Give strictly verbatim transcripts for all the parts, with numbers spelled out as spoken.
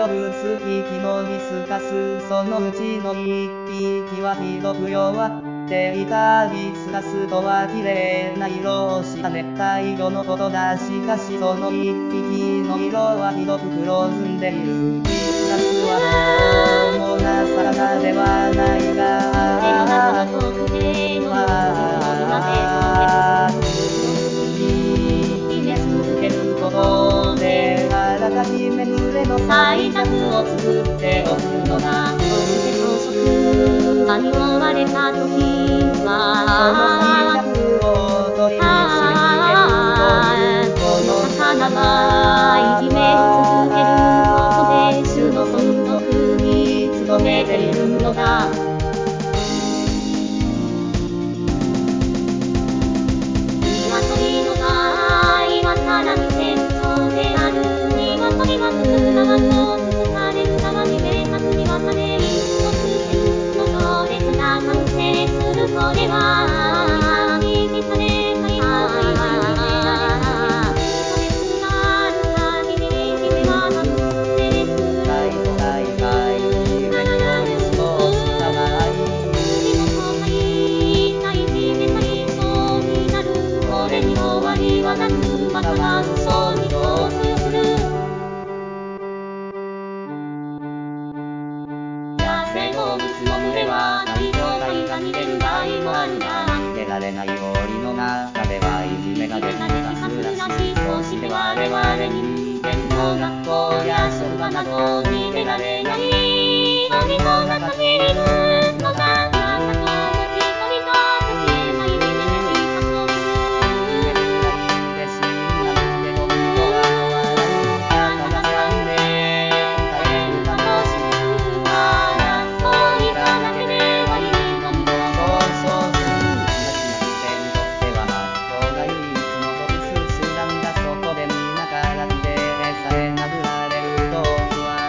ぶ数匹のリスカス、そのうちの一匹はひどく弱っていた。リスカスとは綺麗な色をした熱帯魚のことだ。しかしその一匹の色はひどく黒ずんでいる。リスカスはどうもな魚ではないが、 対策を作っておくのだ。そして朝食が見終われた時は、 その最悪を取り虫に入れるというこの魚はいじめ続けることで種の存続に努めているのだ。鶏の場合はさらに戦争である。鶏は少ながとつつかれる側に生活には種一つ線の強烈な反省する。これは維持されたい方がいいであれば、ストレスがある限りいじめは反省する。 大都大会いじめによる死亡した場合、 地元がいったいじめ対象になる。これに終わりはなく、または嘘に共通する。野生動物の群れは大量体が逃げる場合もあるが、 逃げられない檻の中ではいじめが激化するらしい。 そして我々人間も学校や職場など逃げられない檻の中にいるのだ。まさとも一人じゃ解けないいじめで死活をする。 いじめくらいで死んだ道で僕とは笑う。魚さんね、耐えるかもしれない。 そういっただけではいいのにと。 そうそうそう。東学生にとっては学校が唯一の特殊集団だ。そこでみんなからひでえさえ殴られるときは、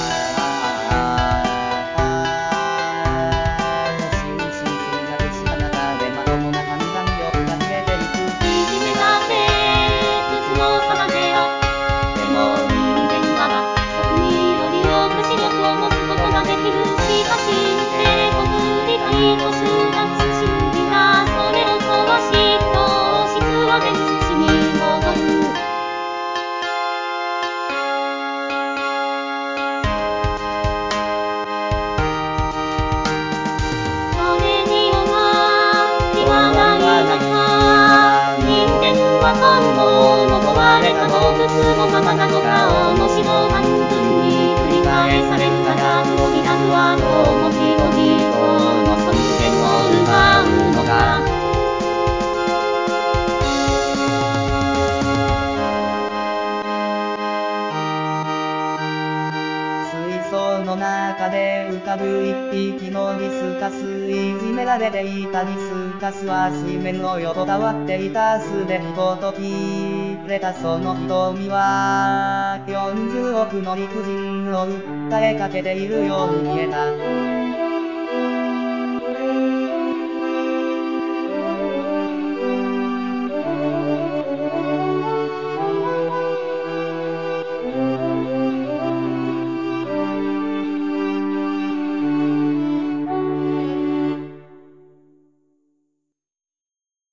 心身衰弱した中でまともな判断力が消えていく。 いじめだって普通の差であっても、人間なら僕により多く視力を持つことができる。しかし帝国理解と集団心理がそれを壊し、糖質は原始に戻る。それに終わりはないのか。人間は今後も壊れた動物のままなのか。面白半分に繰り返されるただプロギラムはどうも人々の尊厳を奪うのだ。 水槽の中で浮かぶ一匹のリスカス。いじめられていたリスカスは水面を横たわっていた。すでにごときれたその瞳はよんじゅうおくの理不尽を訴えかけているように見えた。